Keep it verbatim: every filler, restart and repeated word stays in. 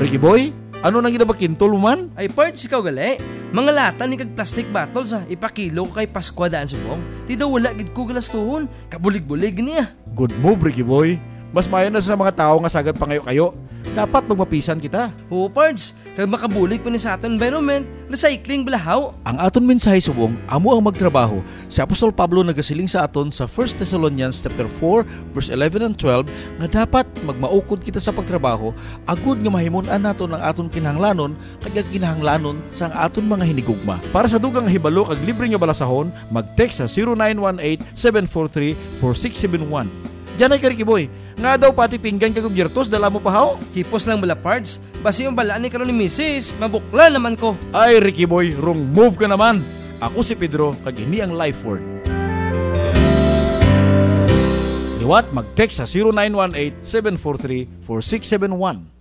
Ricky Boy, ano nang ginabakintol mo man? Ay parts, ikaw gali. Mga lata ni kag plastic bottles ha. Ipakilo ko kay Paskwa daan subong. Di daw wala gid ko galastuhon. Kabulig-bulig niya. Good move, Ricky Boy. Mas mayo na sa mga tao nga sagad pa kayo-kayo. Dapat magmapisan kita. Oo parts, kag makabulig pa ni sa aton environment, recycling balahaw. Ang aton mensahe subong, amo ang magtrabaho. Si Apostol Pablo nagasiling sa aton sa First Thessalonians chapter four verse eleven and twelve nga dapat magmaukod kita sa pagtrabaho agud nga mahimon-an naton ang aton kinahanglanon kag kinahanglanon sa aton mga hinigugma. Para sa dugang hibalo kag libre nga balasahon, mag-text sa zero nine one eight seven four three four six seven one. Diyan ay Ricky Boy. Nga daw pati pinggan kag gyertos dala mo pahaw. Hipos lang bala parts. Basi yung balaan ni karon ni Missus Mabukla naman ko. Ay Ricky Boy, wrong move ka naman. Ako si Pedro kag ini ang life word. Liwat mag-text sa zero nine one eight seven four three four six seven one.